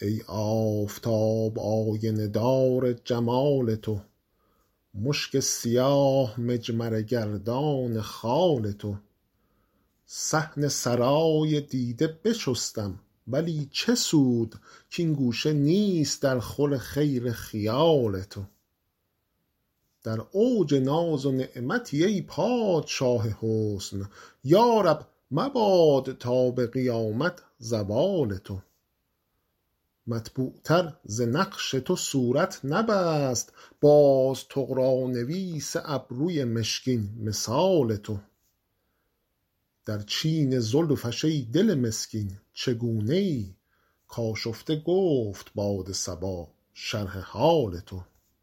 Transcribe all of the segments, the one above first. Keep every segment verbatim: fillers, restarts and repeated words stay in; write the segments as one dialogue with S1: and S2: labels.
S1: ای آفتاب آینه دار جمال تو، مشک سیاه مجمره گردان خال تو. صحن سرای دیده بشستم ولی چه سود کاین گوشه نیست در خور خیر خیال تو. در اوج ناز و نعمتی ای پادشاه حسن، یارب مباد تا به قیامت زوال تو. مطبوع تر ز نقش تو صورت نبست، باز طغرانویس ابروی مشکین مثال تو. در چین زلفش ای دل مسکین چگونه ای، کآشفته گفت باد صبا شرح حال تو.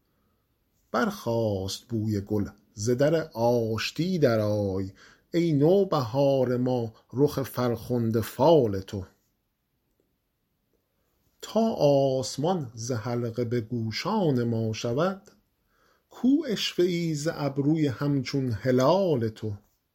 S1: برخاست بوی گل ز در آشتی درآی، ای نوبهار ما رخ فرخنده فال تو. تا آسمان ز حلقه به گوشان ما شود، کو عشوه ای ز ابروی همچون هلال تو.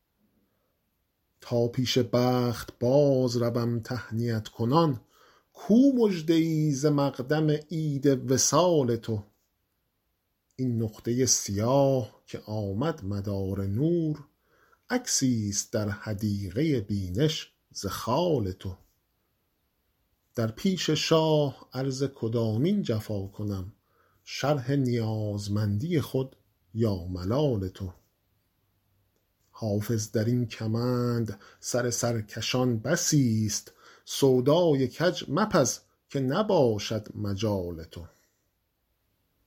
S1: تا پیش بخت باز روم تهنیت کنان، کو مژده ای ز مقدم عید وصال تو. این نقطه سیاه که آمد مدار نور، عکسی است در حدیقه بینش ز خال تو. در پیش شاه عرض کدامین جفا کنم، شرح نیازمندی خود یا ملال تو. حافظ در این کمند سر سرکشان بسی است، سودای کج مپز که نباشد مجال تو.